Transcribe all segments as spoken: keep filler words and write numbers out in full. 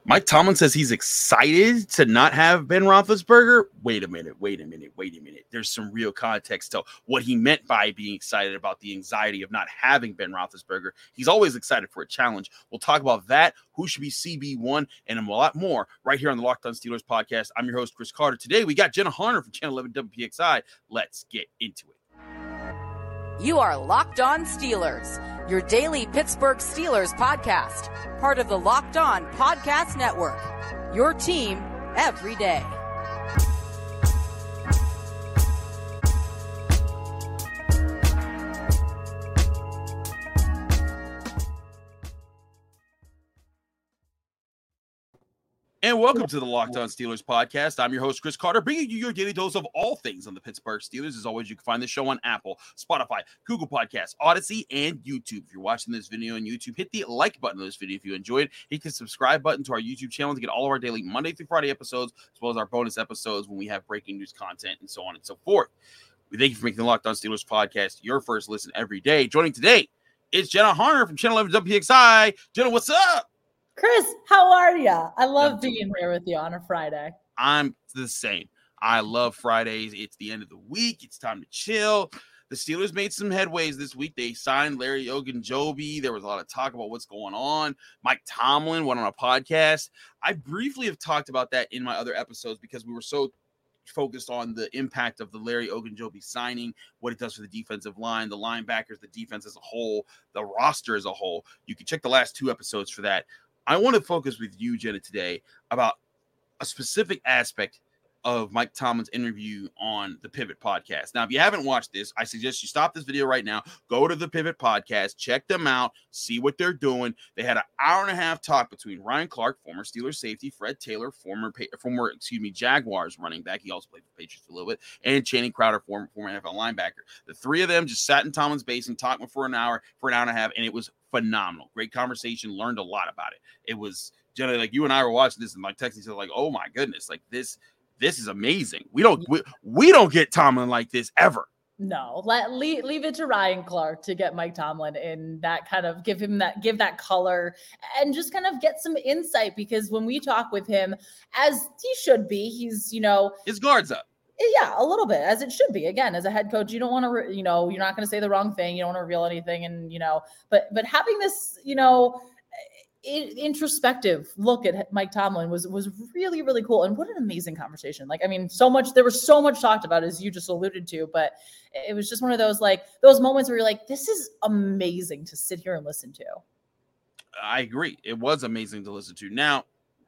Mike Tomlin says he's excited to not have Ben Roethlisberger. Wait a minute, wait a minute, wait a minute. There's some real context to what he meant by being excited about the anxiety of not having Ben Roethlisberger. He's always excited for a challenge. We'll talk about that, who should be C B one, and a lot more right here on the Locked On Steelers podcast. I'm your host, Chris Carter. Today, we got Jenna Harner from Channel eleven W P X I. Let's get into it. You are Locked On Steelers, your daily Pittsburgh Steelers podcast, part of the Locked On Podcast Network, your team every day. And welcome to the Locked On Steelers podcast. I'm your host, Chris Carter, bringing you your daily dose of all things on the Pittsburgh Steelers. As always, you can find the show on Apple, Spotify, Google Podcasts, Odyssey, and YouTube. If you're watching this video on YouTube, hit the like button on this video if you enjoyed. Hit the subscribe button to our YouTube channel to get all of our daily Monday through Friday episodes, as well as our bonus episodes when we have breaking news content and so on and so forth. We thank you for making the Locked On Steelers podcast your first listen every day. Joining today is Jenna Harner from Channel eleven W P X I. Jenna, what's up? Chris, how are you? I love being here with you on a Friday. I'm the same. I love Fridays. It's the end of the week. It's time to chill. The Steelers made some headways this week. They signed Larry Ogunjobi. There was a lot of talk about what's going on. Mike Tomlin went on a podcast. I briefly have talked about that in my other episodes because we were so focused on the impact of the Larry Ogunjobi signing, what it does for the defensive line, the linebackers, the defense as a whole, the roster as a whole. You can check the last two episodes for that. I want to focus with you, Jenna, today about a specific aspect of Mike Tomlin's interview on the Pivot podcast. Now, if you haven't watched this, I suggest you stop this video right now, go to the Pivot podcast, check them out, see what they're doing. They had an hour and a half talk between Ryan Clark, former Steelers safety, Fred Taylor, former, former excuse me, Jaguars running back. He also played for the Patriots for a little bit, and Channing Crowder, former, former N F L linebacker. The three of them just sat in Tomlin's base and talked for an hour, for an hour and a half, and it was phenomenal. Great conversation, learned a lot about it. It was, Jenna, like you and I were watching this and like texting each other like, oh my goodness, like this, This is amazing. We don't we, we don't get Tomlin like this ever. No, let leave, leave it to Ryan Clark to get Mike Tomlin in that kind of give him that give that color and just kind of get some insight, because when we talk with him, as he should be, he's, you know, his guard's up. Yeah, a little bit, as it should be. Again, as a head coach, you don't want to, re- you know, you're not going to say the wrong thing. You don't want to reveal anything, and you know, but but having this, you know, introspective look at Mike Tomlin was was really, really cool. And what an amazing conversation. Like, I mean, so much, there was so much talked about, as you just alluded to, but it was just one of those, like those moments where you're like, this is amazing to sit here and listen to. I agree. It was amazing to listen to. Now,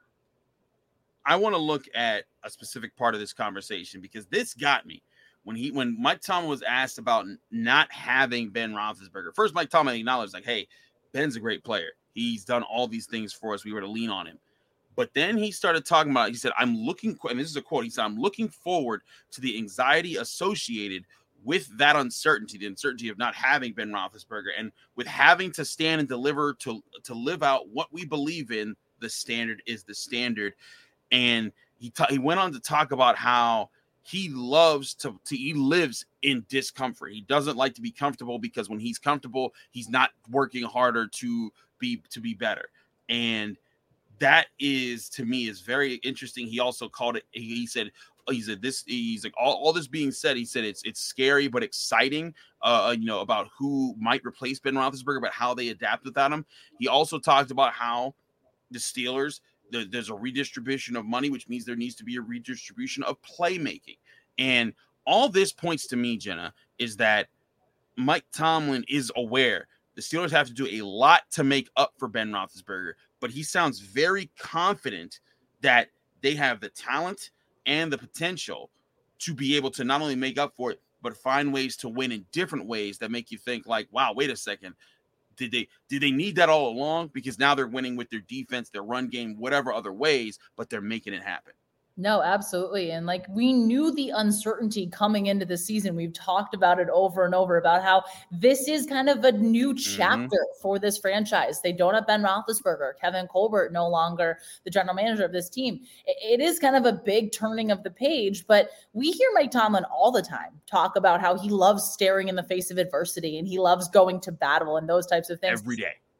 I want to look at a specific part of this conversation, because this got me when he, when Mike Tomlin was asked about not having Ben Roethlisberger. First, Mike Tomlin acknowledged, like, hey, Ben's a great player. He's done all these things for us. We were to lean on him. But then he started talking about, he said, I'm looking, and this is a quote, he said, I'm looking forward to the anxiety associated with that uncertainty, the uncertainty of not having Ben Roethlisberger, and with having to stand and deliver to, to live out what we believe in. The standard is the standard. And he ta- he went on to talk about how he loves to, to he lives in discomfort. He doesn't like to be comfortable, because when he's comfortable, he's not working harder to be to be better. And that is, to me, is very interesting. He also called it, he, he said, he said this, he's like, all, all this being said, he said it's it's scary but exciting, uh, you know, about who might replace Ben Roethlisberger, but how they adapt without him. He also talked about how the Steelers, there's a redistribution of money, which means there needs to be a redistribution of playmaking. And all this points to me, Jenna, is that Mike Tomlin is aware the Steelers have to do a lot to make up for Ben Roethlisberger, but he sounds very confident that they have the talent and the potential to be able to not only make up for it, but find ways to win in different ways that make you think like, wow, wait a second. Did they did they need that all along? Because now they're winning with their defense, their run game, whatever other ways, but they're making it happen. No, absolutely. And like, we knew the uncertainty coming into the season. We've talked about it over and over about how this is kind of a new chapter mm-hmm. for this franchise. They don't have Ben Roethlisberger, Kevin Colbert, no longer the general manager of this team. It, it is kind of a big turning of the page, but we hear Mike Tomlin all the time talk about how he loves staring in the face of adversity and he loves going to battle and those types of things. Every day.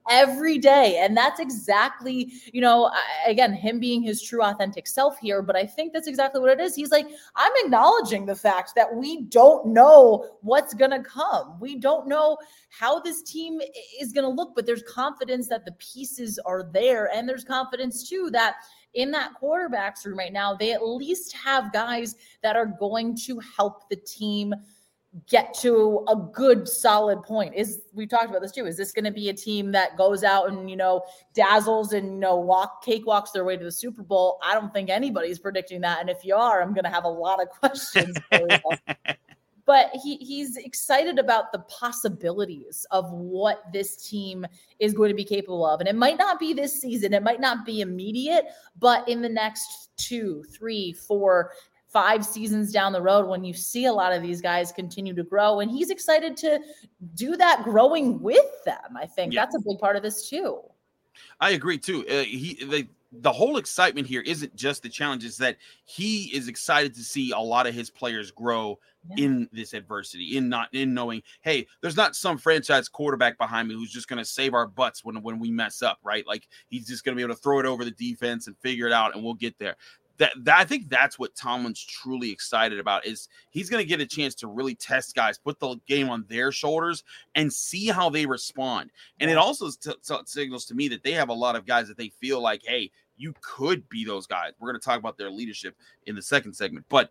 every day. And that's exactly, you know, again, him being his true authentic self here. But I think that's exactly what it is. He's like, I'm acknowledging the fact that we don't know what's going to come. We don't know how this team is going to look, but there's confidence that the pieces are there. And there's confidence too that in that quarterback's room right now, they at least have guys that are going to help the team get to a good solid point. Is we talked about this too. Is this going to be a team that goes out and, you know, dazzles and, you know, walk cakewalks their way to the Super Bowl? I don't think anybody's predicting that. And if you are, I'm going to have a lot of questions for you. But he he's excited about the possibilities of what this team is going to be capable of. And it might not be this season. It might not be immediate, but in the next two, three, four, five seasons down the road, when you see a lot of these guys continue to grow, and he's excited to do that growing with them. I think yeah. that's a big part of this too. I agree too. Uh, he, the, the whole excitement here isn't just the challenges, that he is excited to see a lot of his players grow yeah. in this adversity, in not in knowing, hey, there's not some franchise quarterback behind me who's just going to save our butts when, when we mess up, right? Like he's just going to be able to throw it over the defense and figure it out, and we'll get there. That, that I think that's what Tomlin's truly excited about, is he's going to get a chance to really test guys, put the game on their shoulders, and see how they respond. And it also t- t- signals to me that they have a lot of guys that they feel like, hey, you could be those guys. We're going to talk about their leadership in the second segment, but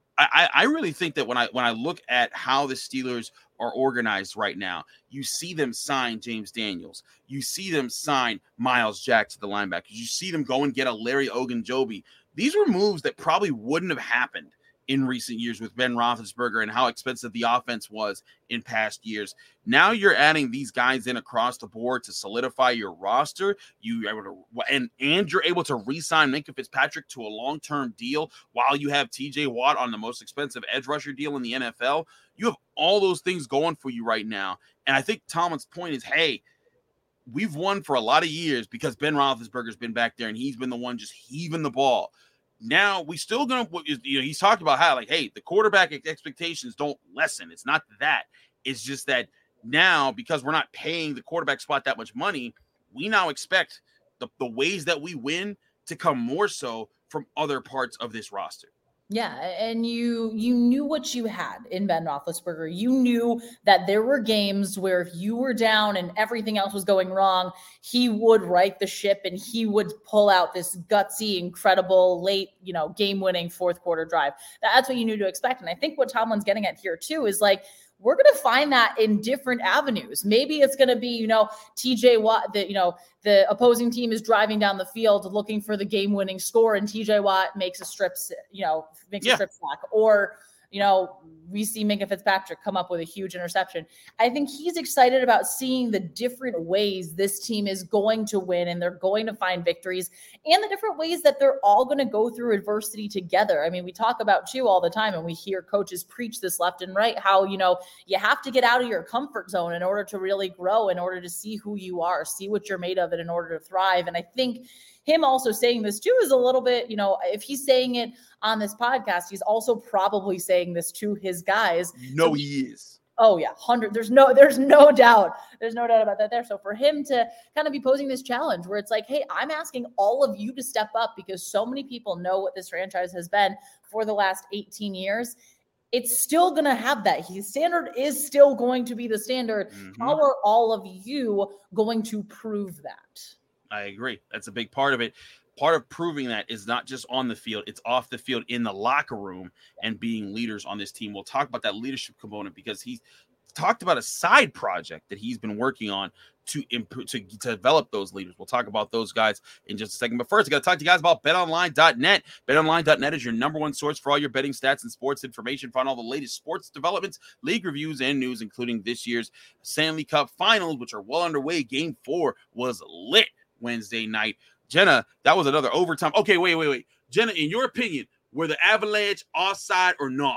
I, I really think that when I when I look at how the Steelers are organized right now, you see them sign James Daniels. You see them sign Miles Jack to the linebackers. You see them go and get a Larry Ogunjobi. These were moves that probably wouldn't have happened in recent years with Ben Roethlisberger and how expensive the offense was in past years. Now you're adding these guys in across the board to solidify your roster. You able to, and and you're able to re-sign Minkah Fitzpatrick to a long-term deal while you have T J Watt on the most expensive edge rusher deal in the N F L. You have all those things going for you right now. And I think Tomlin's point is, hey, we've won for a lot of years because Ben Roethlisberger's been back there and he's been the one just heaving the ball. Now we still gonna, you know, he's talked about how, like, hey, the quarterback expectations don't lessen. It's not that. It's just that now, because we're not paying the quarterback spot that much money, we now expect the, the ways that we win to come more so from other parts of this roster. Yeah, and you you knew what you had in Ben Roethlisberger. You knew that there were games where if you were down and everything else was going wrong, he would right the ship and he would pull out this gutsy, incredible late, you know, game-winning fourth quarter drive. That's what you knew to expect. And I think what Tomlin's getting at here too is like, we're going to find that in different avenues. Maybe it's going to be, you know, T J Watt, the, you know, the opposing team is driving down the field looking for the game-winning score, and T J Watt makes a strip, you know, makes yeah. a strip sack, or, you know, we see Minkah Fitzpatrick come up with a huge interception. I think he's excited about seeing the different ways this team is going to win, and they're going to find victories, and the different ways that they're all going to go through adversity together. I mean, we talk about too all the time, and we hear coaches preach this left and right, how, you know, you have to get out of your comfort zone in order to really grow, in order to see who you are, see what you're made of, and in order to thrive. And I think him also saying this too is a little bit, you know, if he's saying it on this podcast, he's also probably saying this to his guys. No, so, he is. Oh yeah. Hundred. There's no, there's no doubt. There's no doubt about that there. So for him to kind of be posing this challenge where it's like, hey, I'm asking all of you to step up because so many people know what this franchise has been for the last eighteen years. It's still going to have that. His standard is still going to be the standard. Mm-hmm. How are all of you going to prove that? I agree. That's a big part of it. Part of proving that is not just on the field, it's off the field in the locker room and being leaders on this team. We'll talk about that leadership component because he's talked about a side project that he's been working on to improve, to, to develop those leaders. We'll talk about those guys in just a second. But first, I got to talk to you guys about bet online dot net. bet online dot net is your number one source for all your betting stats and sports information. Find all the latest sports developments, league reviews, and news, including this year's Stanley Cup Finals, which are well underway. Game four was lit Wednesday night. Jenna, that was another overtime. Okay, wait, wait, wait. Jenna, in your opinion, were the Avalanche offside or no?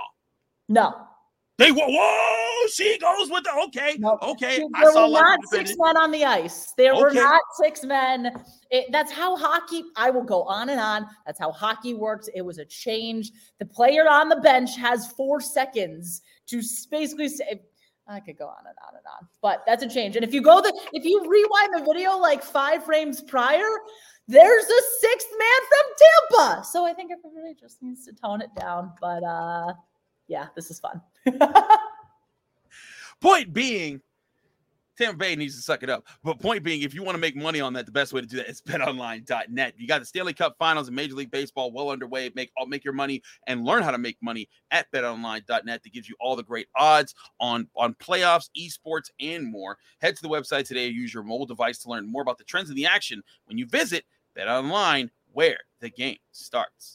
No. They were. Whoa, she goes with the okay. Nope. Okay. There I saw were not six men on the ice. There okay. were not six men. It, that's how hockey, I will go on and on. That's how hockey works. It was a change. The player on the bench has four seconds to basically say, I could go on and on and on, but that's a change. And if you go the, if you rewind the video like five frames prior, there's a sixth man from Tampa. So I think everybody just needs to tone it down. But uh, yeah, this is fun. Point being, Tampa Bay needs to suck it up. But point being, if you want to make money on that, the best way to do that is bet online dot net. You got the Stanley Cup Finals in Major League Baseball well underway. Make make your money and learn how to make money at bet online dot net. That gives you all the great odds on, on playoffs, esports, and more. Head to the website today or use your mobile device to learn more about the trends in the action when you visit BetOnline, where the game starts.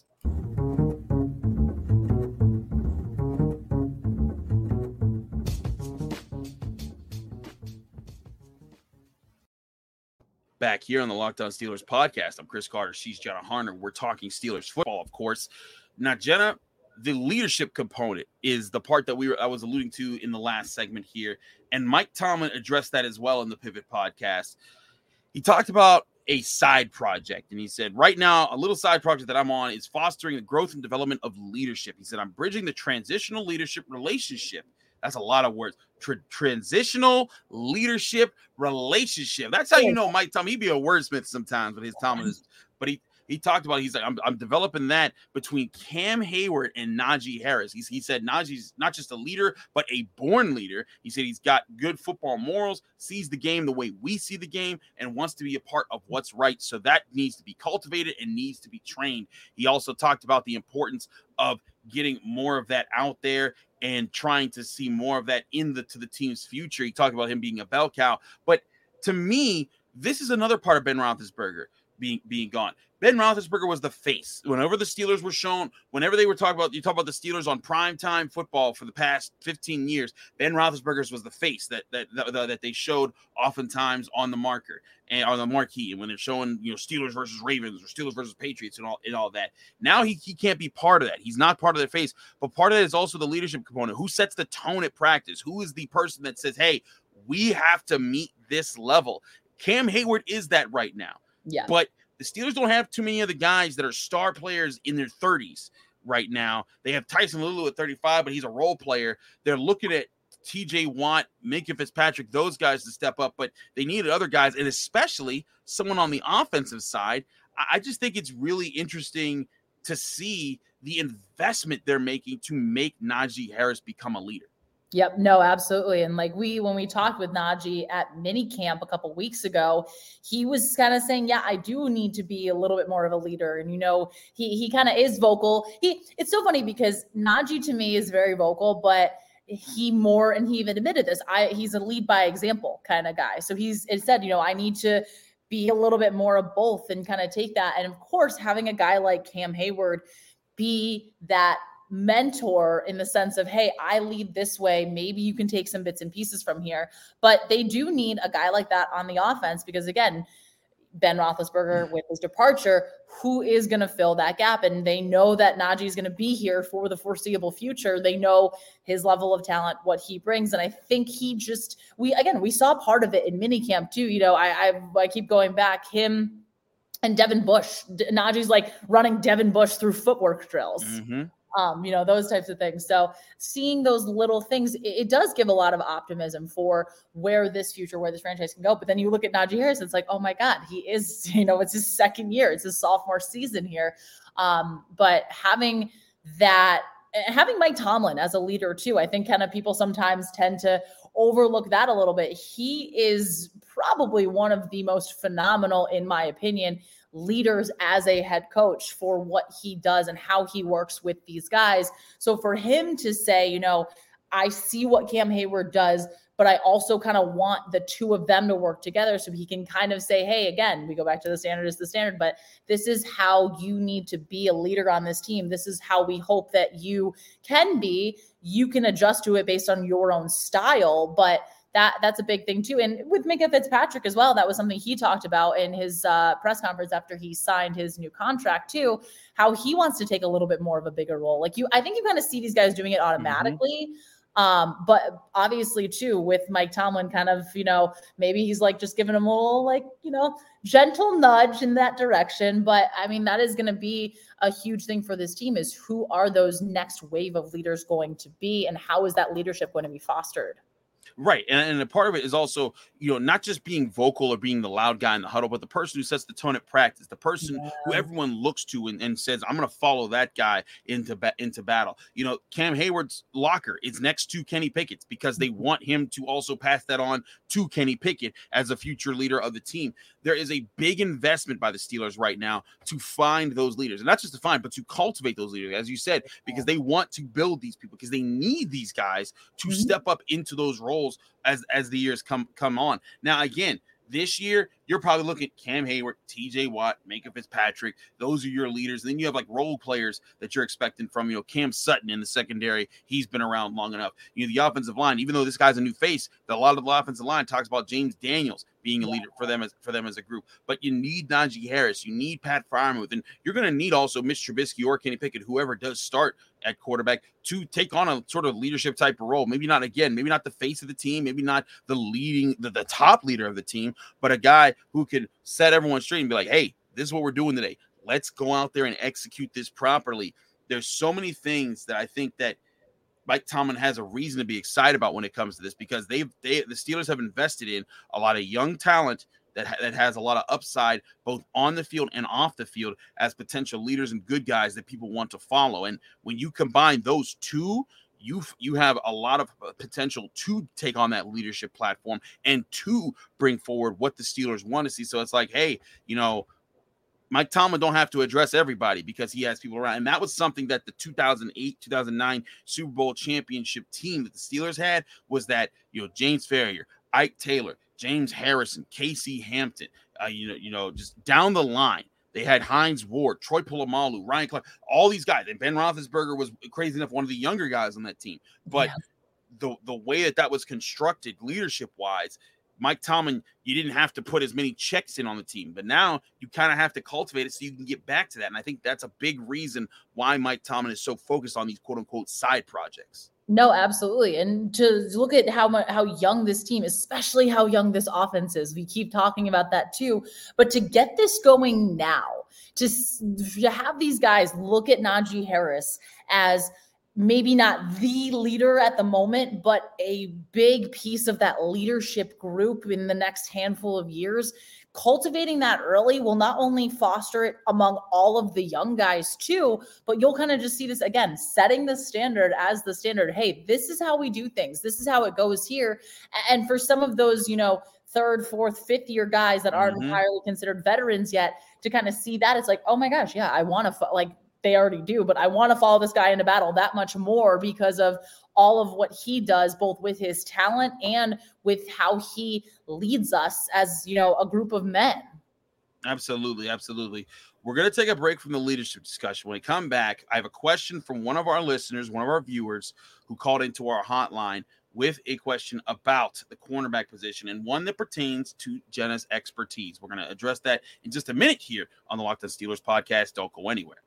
Back here on the Locked On Steelers podcast. I'm Chris Carter. She's Jenna Harner. We're talking Steelers football, of course. Now, Jenna, the leadership component is the part that we were I was alluding to in the last segment here. And Mike Tomlin addressed that as well in the Pivot podcast. He talked about a side project, and he said, right now, a little side project that I'm on is fostering the growth and development of leadership. He said, I'm bridging the transitional leadership relationship. That's a lot of words. Tra- transitional leadership relationship. That's how you know Mike Tomlin. He'd be a wordsmith sometimes, but his Tomlin is. But he he talked about. He's like, I'm I'm developing that between Cam Hayward and Najee Harris. He's, he said Najee's not just a leader, but a born leader. He said he's got good football morals, sees the game the way we see the game, and wants to be a part of what's right. So that needs to be cultivated and needs to be trained. He also talked about the importance of getting more of that out there and trying to see more of that in the to the team's future. He talked about him being a bell cow. But to me, this is another part of Ben Roethlisberger being being gone. Ben Roethlisberger was the face. Whenever the Steelers were shown, whenever they were talking about, you talk about the Steelers on primetime football for the past fifteen years, Ben Roethlisberger was the face that that, that that they showed oftentimes on the marker and on the marquee. And when they're showing, you know, Steelers versus Ravens or Steelers versus Patriots and all and all that. Now he, he can't be part of that. He's not part of their face, but part of it is also the leadership component. Who sets the tone at practice? Who is the person that says, hey, we have to meet this level? Cam Hayward is that right now. Yeah. But the Steelers don't have too many of the guys that are star players in their thirties right now. They have Tyson Lulu at thirty-five, but he's a role player. They're looking at T J Watt, Minkah Fitzpatrick, those guys to step up, but they needed other guys, and especially someone on the offensive side. I just think it's really interesting to see the investment they're making to make Najee Harris become a leader. Yep. No, absolutely. And like we, when we talked with Najee at mini camp a couple weeks ago, he was kind of saying, yeah, I do need to be a little bit more of a leader. And, you know, he, he kind of is vocal. He, it's so funny because Najee to me is very vocal, but he more, and he even admitted this, I, he's a lead by example kind of guy. So he's, it said, you know, I need to be a little bit more of both and kind of take that. And of course, having a guy like Cam Hayward be that mentor in the sense of, hey, I lead this way. Maybe you can take some bits and pieces from here. But they do need a guy like that on the offense because, again, Ben Roethlisberger with his departure, who is going to fill that gap? And they know that Najee is going to be here for the foreseeable future. They know his level of talent, what he brings. And I think he just, we, again, we saw part of it in minicamp too. You know, I, I, I keep going back, him and Devin Bush. Najee's like running Devin Bush through footwork drills. Mm-hmm. Um, you know, those types of things. So seeing those little things, it, it does give a lot of optimism for where this future, where this franchise can go. But then you look at Najee Harris, it's like, oh my God, he is, you know, it's his second year. It's his sophomore season here. Um, but having that, having Mike Tomlin as a leader too, I think kind of people sometimes tend to overlook that a little bit. He is probably one of the most phenomenal, in my opinion, leaders as a head coach for what he does and how he works with these guys. So for him to say, you know, I see what Cam Hayward does, but I also kind of want the two of them to work together so he can kind of say, hey, again, we go back to the standard is the standard, but this is how you need to be a leader on this team. This is how we hope that you can be. You can adjust to it based on your own style, but That that's a big thing too. And with Minkah Fitzpatrick as well, that was something he talked about in his uh, press conference after he signed his new contract too, how he wants to take a little bit more of a bigger role. Like you, I think you kind of see these guys doing it automatically. Mm-hmm. Um, but obviously too, with Mike Tomlin kind of, you know, maybe he's like just giving him a little like, you know, gentle nudge in that direction. But I mean, that is going to be a huge thing for this team is who are those next wave of leaders going to be and how is that leadership going to be fostered? Right. And, and a part of it is also, you know, not just being vocal or being the loud guy in the huddle, but the person who sets the tone at practice, the person Yeah. who everyone looks to and, and says, I'm going to follow that guy into, ba- into battle. You know, Cam Hayward's locker is next to Kenny Pickett's because they want him to also pass that on to Kenny Pickett as a future leader of the team. There is a big investment by the Steelers right now to find those leaders, and not just to find, but to cultivate those leaders, as you said, because they want to build these people, because they need these guys to Mhm. step up into those roles as as the years come come on. Now, again, this year, you're probably looking at Cam Hayward, T J Watt, Minkah Fitzpatrick. Those are your leaders. And then you have like role players that you're expecting from, you know, Cam Sutton in the secondary. He's been around long enough. You know, the offensive line, even though this guy's a new face, a lot of the offensive line talks about James Daniels being a leader for them as for them as a group. But you need Najee Harris, you need Pat Freiermuth, and you're going to need also Mitch Trubisky or Kenny Pickett, whoever does start at quarterback, to take on a sort of leadership type of role. Maybe not again, maybe not the face of the team, maybe not the leading, the, the top leader of the team, but a guy who can set everyone straight and be like, hey, this is what we're doing today. Let's go out there and execute this properly. There's so many things that I think that Mike Tomlin has a reason to be excited about when it comes to this, because they've they the Steelers have invested in a lot of young talent that, that has a lot of upside both on the field and off the field as potential leaders and good guys that people want to follow. And when you combine those two, you you have a lot of potential to take on that leadership platform and to bring forward what the Steelers want to see. So it's like, hey, you know, Mike Tomlin don't have to address everybody because he has people around. And that was something that the two thousand eight, two thousand nine Super Bowl championship team that the Steelers had, was that, you know, James Ferrier, Ike Taylor, James Harrison, Casey Hampton, uh, you know, you know, just down the line. They had Hines Ward, Troy Polamalu, Ryan Clark, all these guys. And Ben Roethlisberger was crazy enough, one of the younger guys on that team. But yeah. the, the way that that was constructed leadership-wise, Mike Tomlin, you didn't have to put as many checks in on the team, but now you kind of have to cultivate it so you can get back to that. And I think that's a big reason why Mike Tomlin is so focused on these quote unquote side projects. No, absolutely. And to look at how much, how young this team, especially how young this offense is, we keep talking about that too, but to get this going now, to, to have these guys look at Najee Harris as maybe not the leader at the moment, but a big piece of that leadership group in the next handful of years, cultivating that early will not only foster it among all of the young guys too, but you'll kind of just see this again, setting the standard as the standard. Hey, this is how we do things. This is how it goes here. And for some of those, you know, third, fourth, fifth year guys that aren't mm-hmm. entirely considered veterans yet, to kind of see that, it's like, oh my gosh, yeah, I want to like, they already do, but I want to follow this guy into battle that much more because of all of what he does, both with his talent and with how he leads us as, you know, a group of men. Absolutely. Absolutely. We're going to take a break from the leadership discussion. When we come back, I have a question from one of our listeners, one of our viewers who called into our hotline with a question about the cornerback position and one that pertains to Jenna's expertise. We're going to address that in just a minute here on the Locked On Steelers podcast. Don't go anywhere.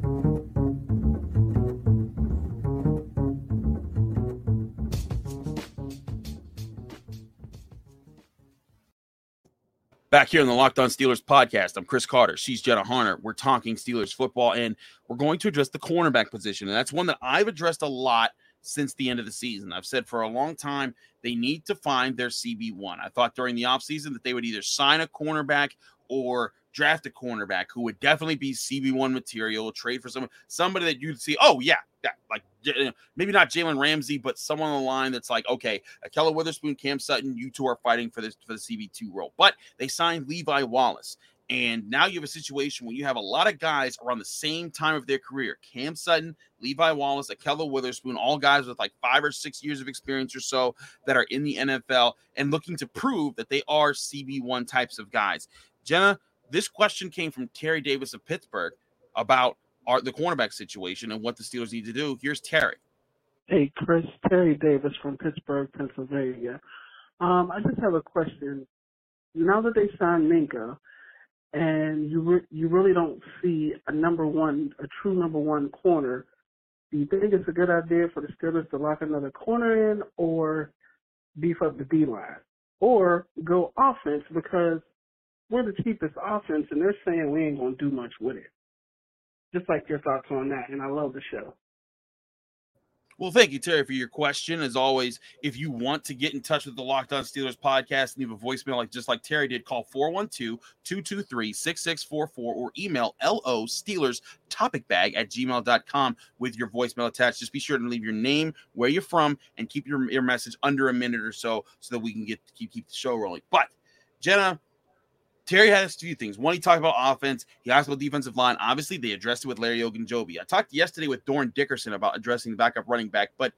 Back here on the Locked On Steelers podcast, I'm Chris Carter. She's Jenna Harner. We're talking Steelers football, and we're going to address the cornerback position. And that's one that I've addressed a lot since the end of the season. I've said for a long time they need to find their C B one. I thought during the offseason that they would either sign a cornerback or draft a cornerback who would definitely be C B one material, trade for someone, somebody that you'd see, oh, yeah, that, like maybe not Jalen Ramsey, but someone on the line that's like, okay, Ahkello Witherspoon, Cam Sutton, you two are fighting for this for the C B two role. But they signed Levi Wallace. And now you have a situation where you have a lot of guys around the same time of their career. Cam Sutton, Levi Wallace, Ahkello Witherspoon, all guys with like five or six years of experience or so that are in the N F L and looking to prove that they are C B one types of guys. Jenna, this question came from Terry Davis of Pittsburgh about our, the cornerback situation and what the Steelers need to do. Here's Terry. Hey, Chris, Terry Davis from Pittsburgh, Pennsylvania. Um, I just have a question. Now that they signed Minkah, and you re- you really don't see a number one, a true number one corner, do you think it's a good idea for the Steelers to lock another corner in or beef up the D-line? Or go offense because we're the cheapest offense, and they're saying we ain't going to do much with it. Just like your thoughts on that, and I love the show. Well, thank you, Terry, for your question. As always, if you want to get in touch with the Locked On Steelers podcast, leave a voicemail like just like Terry did. Call four one two, two two three, six six four four or email L O Steelers topic bag at gmail dot com with your voicemail attached. Just be sure to leave your name, where you're from, and keep your, your message under a minute or so so that we can get keep, keep the show rolling. But, Jenna, Terry has a few things. One, he talked about offense. He asked about defensive line. Obviously, they addressed it with Larry Ogunjobi. I talked yesterday with Doran Dickerson about addressing the backup running back, but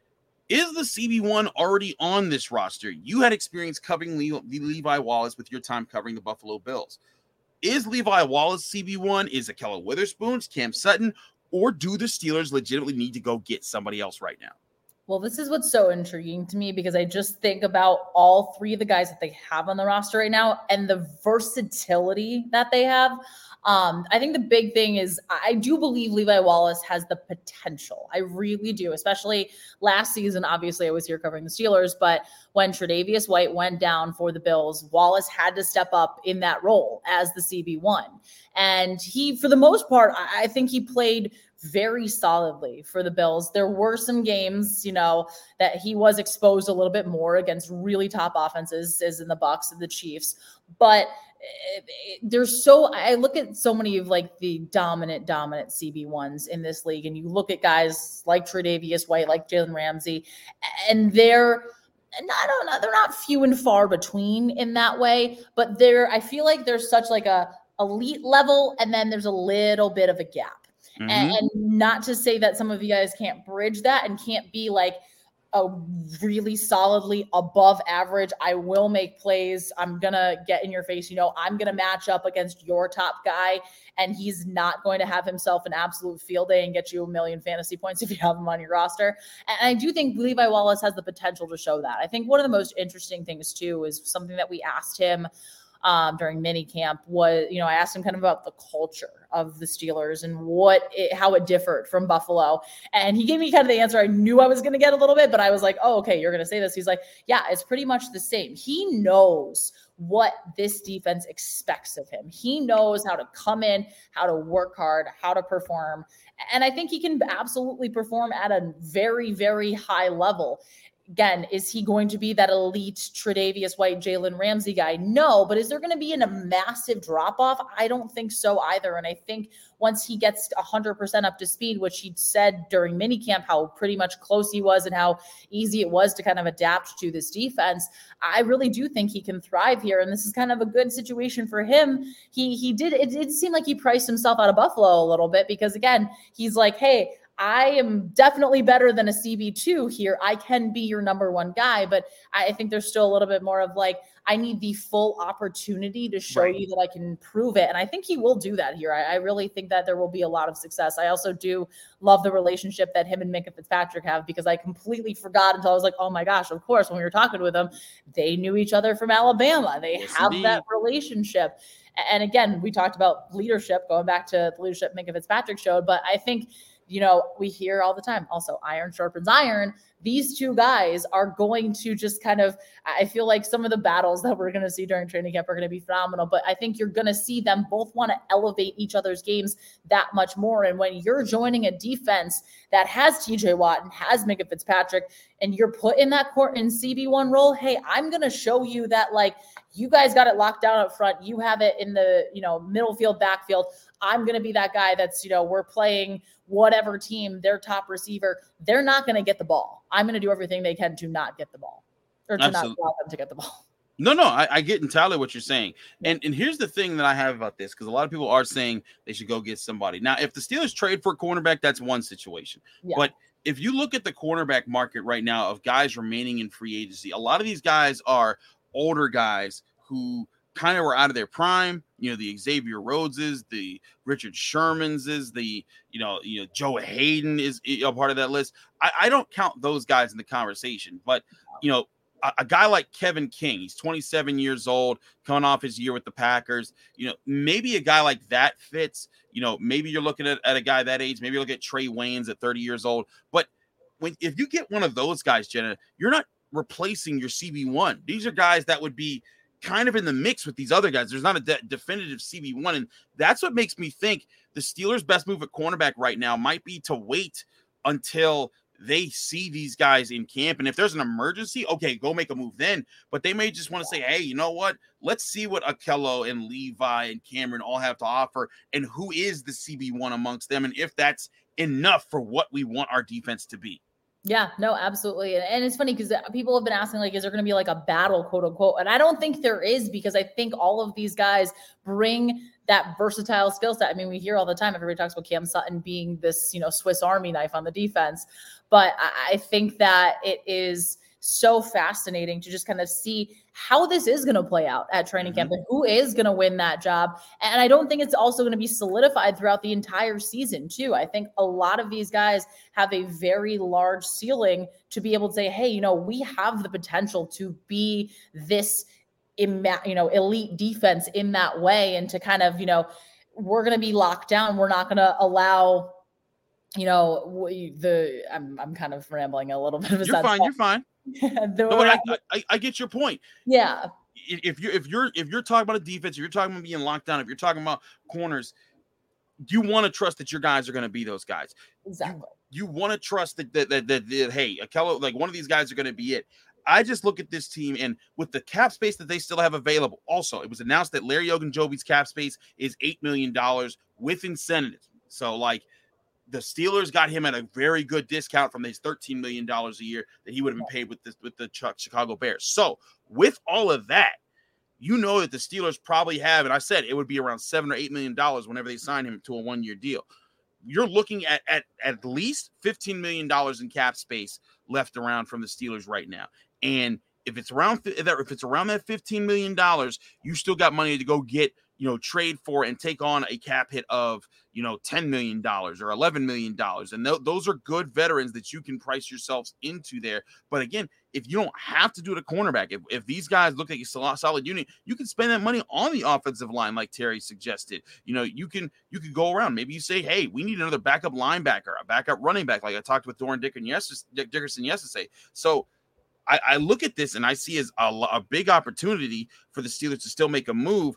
is the C B one already on this roster? You had experience covering Le- Levi Wallace with your time covering the Buffalo Bills. Is Levi Wallace C B one? Is it Ahkello Witherspoon, Cam Sutton, or do the Steelers legitimately need to go get somebody else right now? Well, this is what's so intriguing to me because I just think about all three of the guys that they have on the roster right now and the versatility that they have. Um, I think the big thing is I do believe Levi Wallace has the potential. I really do, especially last season. Obviously, I was here covering the Steelers, but when Tre'Davious White went down for the Bills, Wallace had to step up in that role as the C B one. And he, for the most part, I think he played very solidly for the Bills. There were some games, you know, that he was exposed a little bit more against really top offenses, as in the Bucs and the Chiefs. But it, it, there's so, I look at so many of like the dominant, dominant C B ones in this league, and you look at guys like Tre'Davious White, like Jalen Ramsey, and they're, and I don't know, they're not few and far between in that way, but they're, I feel like there's such like a elite level, and then there's a little bit of a gap. Mm-hmm. And, and not to say that some of you guys can't bridge that and can't be like a really solidly above average. I will make plays. I'm going to get in your face. You know, I'm going to match up against your top guy, and he's not going to have himself an absolute field day and get you a million fantasy points if you have him on your roster. And I do think Levi Wallace has the potential to show that. I think one of the most interesting things too is something that we asked him Um, during mini camp was, you know, I asked him kind of about the culture of the Steelers and what it, how it differed from Buffalo. And he gave me kind of the answer I knew I was going to get a little bit, but I was like, oh, okay, you're going to say this. He's like, yeah, it's pretty much the same. He knows what this defense expects of him. He knows how to come in, how to work hard, how to perform. And I think he can absolutely perform at a very, very high level. Again, is he going to be that elite Tre'Davious White, Jalen Ramsey guy? No, but is there going to be in a massive drop-off? I don't think so either. And I think once he gets one hundred percent up to speed, which he said during minicamp, how pretty much close he was and how easy it was to kind of adapt to this defense, I really do think he can thrive here. And this is kind of a good situation for him. He he did, it did seem like he priced himself out of Buffalo a little bit because, again, he's like, hey, I am definitely better than a C B two here. I can be your number one guy, but I think there's still a little bit more of like, I need the full opportunity to show right. you that I can prove it. And I think he will do that here. I, I really think that there will be a lot of success. I also do love the relationship that him and Minkah Fitzpatrick have because I completely forgot until I was like, oh my gosh, of course, when we were talking with them, they knew each other from Alabama. They yes, have indeed. that relationship. And again, we talked about leadership, going back to the leadership Minkah Fitzpatrick showed, but I think you know, we hear all the time also iron sharpens iron. These two guys are going to just kind of, I feel like some of the battles that we're going to see during training camp are going to be phenomenal, but I think you're going to see them both want to elevate each other's games that much more. And when you're joining a defense that has T J Watt and has Minkah Fitzpatrick and you're put in that court in C B one role, hey, I'm going to show you that like you guys got it locked down up front. You have it in the, you know, middle field, backfield. I'm going to be that guy that's, you know, we're playing whatever team, their top receiver, they're not going to get the ball. I'm going to do everything they can to not get the ball or to Absolutely. not allow them to get the ball. No, no, I, I get entirely what you're saying. And and here's the thing that I have about this, because a lot of people are saying they should go get somebody. Now, if the Steelers trade for a cornerback, that's one situation. Yeah. But if you look at the cornerback market right now of guys remaining in free agency, a lot of these guys are older guys who kind of were out of their prime, you know, the Xavier Rhodeses, the Richard Shermans, the, you know, you know, Joe Hayden is a part of that list. I, I don't count those guys in the conversation, but, you know, a, a guy like Kevin King, he's twenty-seven years old, coming off his year with the Packers. You know, maybe a guy like that fits. You know, maybe you're looking at, at a guy that age. Maybe look at Trey Waynes at thirty years old. But when if you get one of those guys, Jenna, you're not replacing your C B one. These are guys that would be kind of in the mix with these other guys. There's not a de- definitive C B one. And that's what makes me think the Steelers' best move at cornerback right now might be to wait until they see these guys in camp. And if there's an emergency, okay, go make a move then. But they may just want to say, hey, you know what? Let's see what Okello and Levi and Cameron all have to offer and who is the C B one amongst them. And if that's enough for what we want our defense to be. Yeah, no, absolutely. And, and it's funny because people have been asking, like, is there going to be like a battle, quote unquote? And I don't think there is, because I think all of these guys bring that versatile skill set. I mean, we hear all the time, everybody talks about Cam Sutton being this, you know, Swiss Army knife on the defense. But I, I think that it is so fascinating to just kind of see how this is going to play out at training mm-hmm. camp and who is going to win that job. And I don't think it's also going to be solidified throughout the entire season too. I think a lot of these guys have a very large ceiling to be able to say, hey, you know, we have the potential to be this, you know, elite defense in that way. And to kind of, you know, we're going to be locked down. We're not going to allow, you know, the, I'm, I'm kind of rambling a little bit. Of you're fine. But, you're fine. no, but I, I, I get your point. Yeah. If you're if you're if you're talking about a defense, if you're talking about being locked down, if you're talking about corners, you want to trust that your guys are going to be those guys. Exactly. You, you want to trust that that, that that that hey, Okello, like one of these guys are going to be it. I just look at this team and with the cap space that they still have available. Also, it was announced that Larry Ogunjobi's cap space is eight million dollars with incentives. So like. The Steelers got him at a very good discount from his thirteen million dollars a year that he would have been paid with this, with the Chicago Bears. So with all of that, you know that the Steelers probably have, and I said it would be around seven or eight million dollars whenever they sign him to a one-year deal. You're looking at at at least fifteen million dollars in cap space left around from the Steelers right now. And if it's around if it's around that fifteen million dollars, you still got money to go get, you know, trade for and take on a cap hit of, you know, ten million dollars or eleven million dollars. And th- those are good veterans that you can price yourselves into there. But again, if you don't have to do it a cornerback, if, if these guys look like a solid unit, you can spend that money on the offensive line, like Terry suggested. You know, you can you can go around. Maybe you say, hey, we need another backup linebacker, a backup running back, like I talked with Doran Dickerson yesterday. So I, I look at this and I see as a, a big opportunity for the Steelers to still make a move.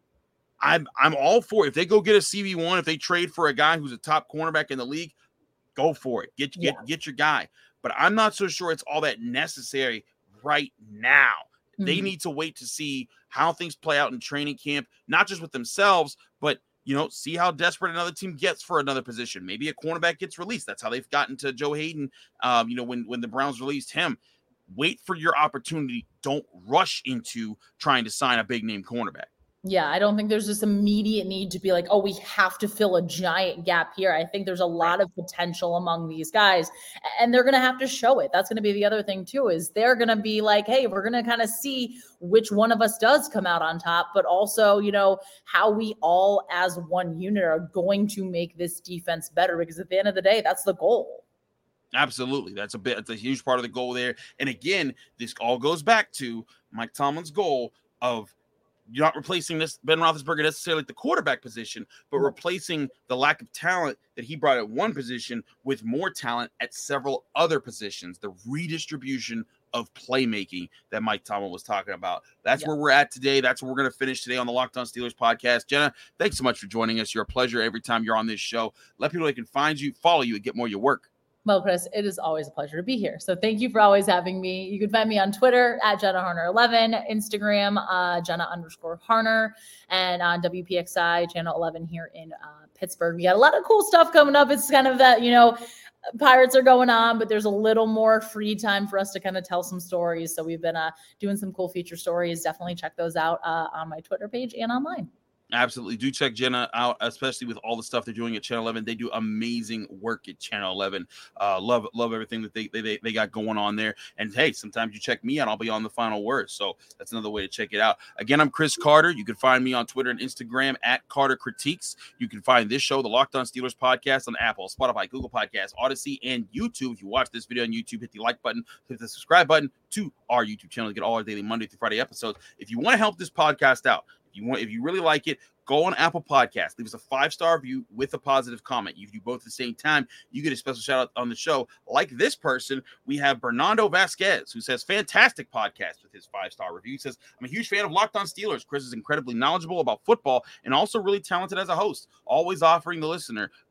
I'm I'm all for it. If they go get a C B one, if they trade for a guy who's a top cornerback in the league, go for it. Get get yeah. get your guy. But I'm not so sure it's all that necessary right now. Mm-hmm. They need to wait to see how things play out in training camp, not just with themselves, but you know, see how desperate another team gets for another position. Maybe a cornerback gets released. That's how they've gotten to Joe Hayden. Um, you know, when when the Browns released him. Wait for your opportunity. Don't rush into trying to sign a big name cornerback. Yeah, I don't think there's this immediate need to be like, oh, we have to fill a giant gap here. I think there's a lot of potential among these guys, and they're going to have to show it. That's going to be the other thing too, is they're going to be like, hey, we're going to kind of see which one of us does come out on top, but also, you know, how we all as one unit are going to make this defense better, because at the end of the day, that's the goal. Absolutely. That's a bit, it's a huge part of the goal there. And again, this all goes back to Mike Tomlin's goal of you're not replacing this Ben Roethlisberger necessarily at the quarterback position, but replacing the lack of talent that he brought at one position with more talent at several other positions, the redistribution of playmaking that Mike Tomlin was talking about. That's yeah. where we're at today. That's where we're going to finish today on the Locked On Steelers podcast. Jenna, thanks so much for joining us. You're a pleasure every time you're on this show. Let people know they can find you, follow you, and get more of your work. Well, Chris, it is always a pleasure to be here. So thank you for always having me. You can find me on Twitter at Jenna Harner eleven, Instagram, uh, Jenna underscore Harner, and on W P X I channel eleven here in uh, Pittsburgh. We got a lot of cool stuff coming up. It's kind of that, you know, Pirates are going on, but there's a little more free time for us to kind of tell some stories. So we've been uh, doing some cool feature stories. Definitely check those out uh, on my Twitter page and online. Absolutely. Do check Jenna out, especially with all the stuff they're doing at Channel eleven. They do amazing work at Channel eleven. Uh, love love everything that they, they they got going on there. And, hey, sometimes you check me out, I'll be on the final word. So that's another way to check it out. Again, I'm Chris Carter. You can find me on Twitter and Instagram at Carter Critiques. You can find this show, the Locked On Steelers podcast, on Apple, Spotify, Google Podcasts, Odyssey, and YouTube. If you watch this video on YouTube, hit the like button, hit the subscribe button to our YouTube channel to get all our daily Monday through Friday episodes. If you want to help this podcast out, if you want, if you really like it, go on Apple Podcasts. Leave us a five-star review with a positive comment. You do both at the same time, you get a special shout-out on the show. Like this person, we have Bernardo Vasquez, who says, fantastic podcast with his five-star review. He says, I'm a huge fan of Locked On Steelers. Chris is incredibly knowledgeable about football and also really talented as a host, always offering the listener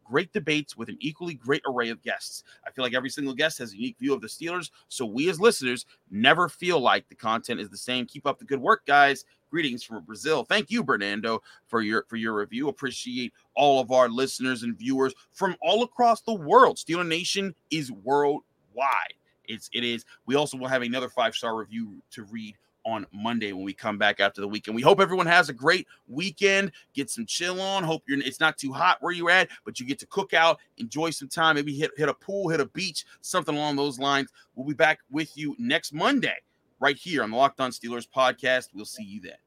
great debates with an equally great array of guests. I feel like every single guest has a unique view of the Steelers, so we as listeners never feel like the content is the same. Keep up the good work, guys. Greetings from Brazil. Thank you, Bernardo, for your for your review. Appreciate all of our listeners and viewers from all across the world. Steeler Nation is worldwide. It's it is. We also will have another five-star review to read on Monday when we come back after the weekend. We hope everyone has a great weekend. Get some chill on. Hope you're it's not too hot where you're at, but you get to cook out, enjoy some time, maybe hit hit a pool, hit a beach, something along those lines. We'll be back with you next Monday right here on the Locked On Steelers podcast. We'll see you then.